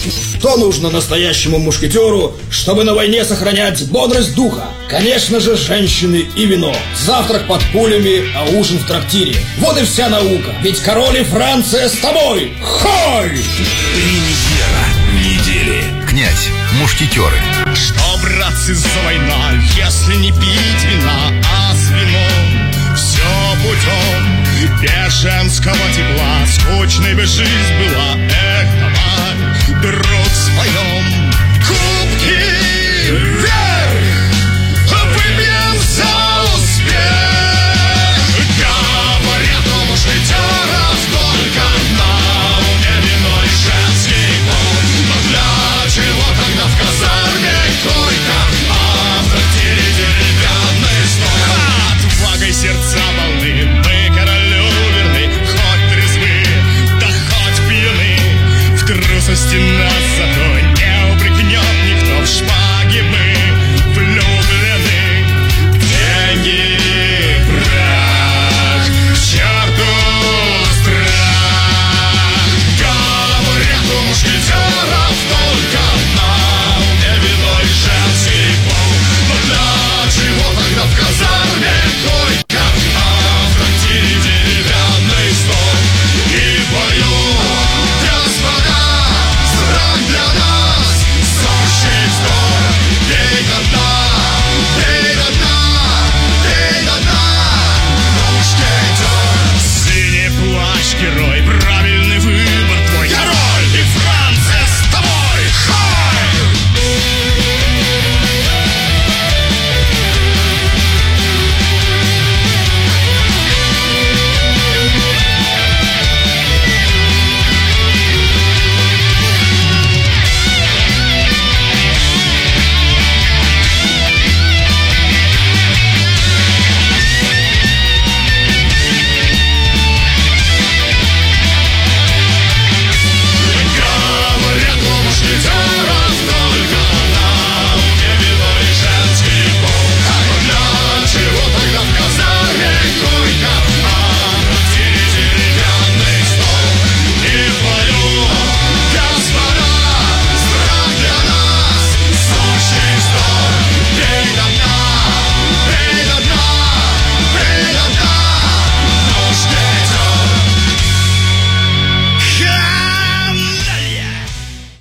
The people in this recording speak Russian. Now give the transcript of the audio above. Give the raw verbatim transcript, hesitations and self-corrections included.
Что нужно настоящему мушкетеру, чтобы на войне сохранять бодрость духа? Конечно же, женщины и вино. Завтрак под пулями, а ужин в трактире. Вот и вся наука. Ведь король и Франция с тобой. Хой! Премьера недели. Князь Мушкетеры. Что, братцы, за война, если не пить вина, а с вином? Все путем без женского тепла. Скучной бы жизнь была, эх,